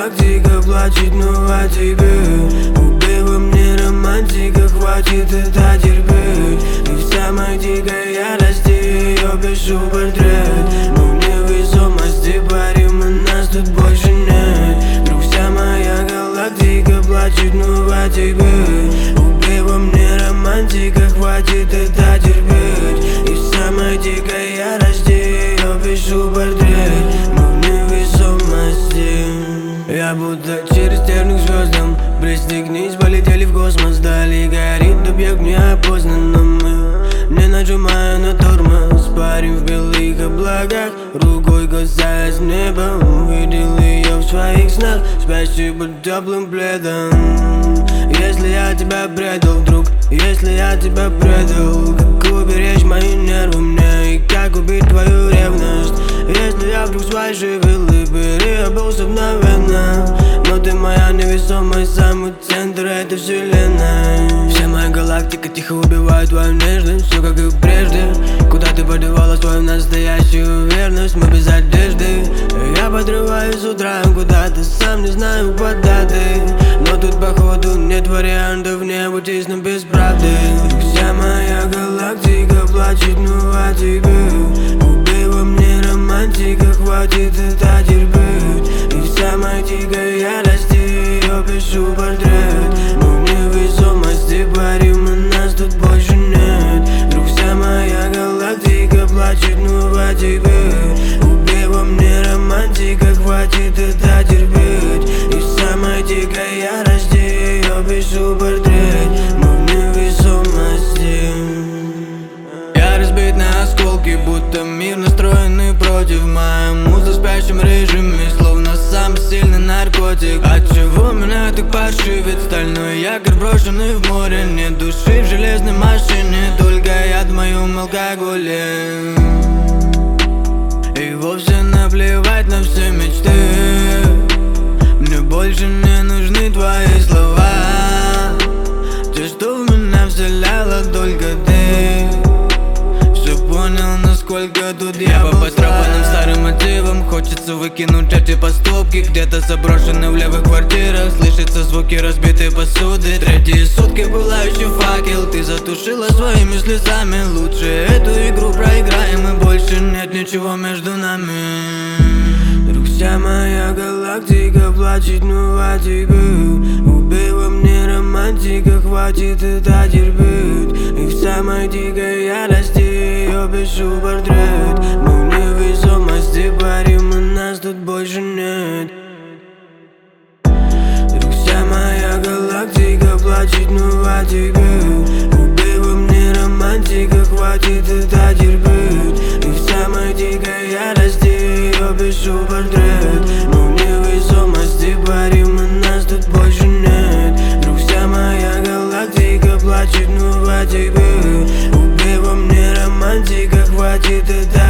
галактика плачет, но о тебе. Убила мне романтика, хватит это терпеть. И в самой дикой ярости ее пишу портрет. Мы в невесомости парим, и нас тут больше нет. Вдруг вся моя галактика плачет, но о тебе. Убила мне романтика, хватит это терпеть. И в самой дикой ярости ее пишу портрет. Мы в невесомости. Я будто через терник звездам. Пристегнись, полетели в космос. Вдали горит объект неопознанным. Мы, не нажимая на тормоз, парим в белых облаках. Рукой касаясь неба, увидел ее в своих снах, спящей под теплым пледом. Если я тебя предал, друг, если я тебя предал, как уберечь мои нервы мне и как убить твою ревность? Если я вдруг сфальшивил и переобулся мгновенно, но ты моя невесомость, самый центр этой вселенной. Вся моя галактика тихо убивает твою нежность, все как и прежде. Куда ты подевала свою настоящую верность? Мы без одежды. Я подрываюсь с утра куда-то, сам не знаю куда ты. Но тут походу нет вариантов, не обойтись, но без правды. Вся моя галактика плачет, но о тебе. Убила мне романтика, хватит это терпеть. И в самой дикой ярости ее пишу портрет. Мы в невесомости парим, и нас тут больше нет. Вдруг вся моя галактика плачет, но о тебе. Убила мне романтика, хватит это терпеть. И в самой дикой ярости ее пишу портрет. Мы в невесомости. Я разбит на осколки, будто мир настроенный против. Моя муза в спящем режиме, словно самый сильный наркотик. Отчего меня так паршивит? Стальной якорь брошенный в море. Нет души в железной машине, только яд в моем алкоголе. И вовсе наплевать на все мечты. Мне больше не нужны твои слова. Те, что в меня вселяла только ты. Все понял, насколько тут я по потрепанным старым мотивам. Хочется выкинуть эти поступки. Где-то заброшены в левых квартирах. Слышатся звуки разбитой посуды. Третьи сутки пылающий факел. Ты затушила своими слезами. Лучше эту игру проиграем, и больше нет ничего между нами. Вдруг вся моя галактика плачет, но о тебе. Убила мне романтика, хватит это терпеть. И в самой дикой ярости ее пишу портрет. Мы в невесомости парим, и нас тут больше нет. Вдруг вся моя галактика плачет, но о тебе. Убила мне романтика, хватит это терпеть. И в самой дикой ярости ее пишу портрет. Мы в невесомости парим, и нас тут больше нет. Вдруг вся моя галактика плачет, но о тебе. Убила мне романтика, хватит это